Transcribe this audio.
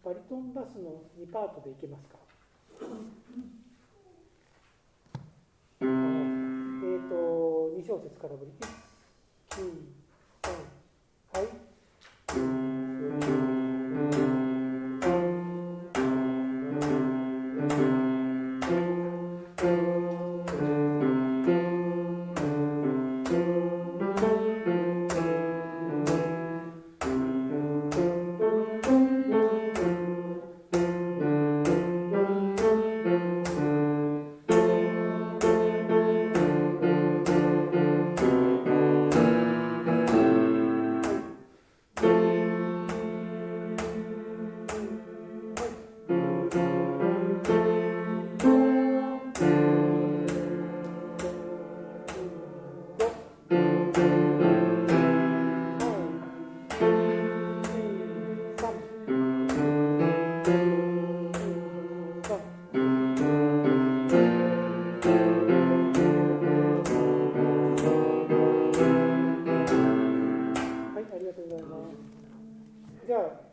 バリトンバスの2パートでいけますか。2小節からぶり。1、2、3、はい。じゃあ